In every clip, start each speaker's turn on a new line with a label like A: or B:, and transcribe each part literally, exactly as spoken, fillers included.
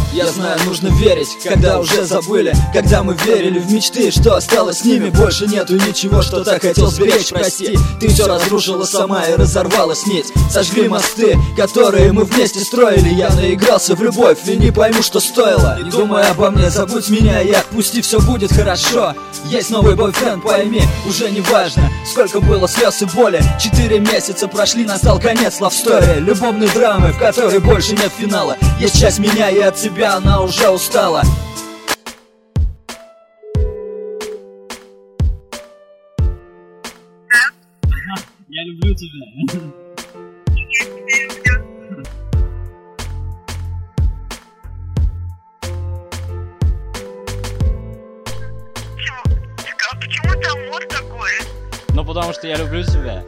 A: Я знаю, нужно верить, когда уже забыли, когда мы верили в мечты, что осталось с ними. Больше нету ничего, что так хотел сберечь. Прости, ты все разрушила сама и разорвала нить. Сожгли мосты, которые мы вместе строили. Я наигрался в любовь и не пойму, что стоило. Не думай обо мне, забудь меня и отпусти, все будет хорошо. Есть новый бойфренд, пойми, уже не важно, сколько было слез и боли. Четыре месяца прошли, настал конец лавстори, любовной драмы, в которой больше нет финала. Есть часть меня, и от тебя она уже устала.
B: Я люблю тебя.
C: Почему ты амор такой?
B: Ну потому что я люблю тебя.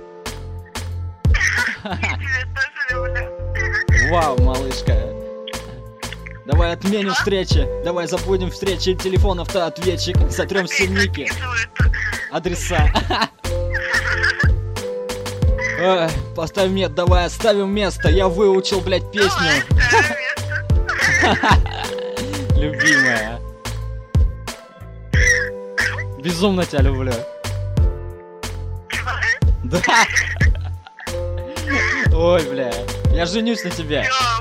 C: Я тебя тоже люблю.
B: Вау, малышка. Давай отменим встречи. Давай забудем встречи телефонов-то ответчик. Сотрем все ники. Адреса. Ой, поставь мет, давай оставим место. Я выучил, блядь, песню. Любимая. Безумно тебя люблю. Да. Ой, бля. Я женюсь на тебе.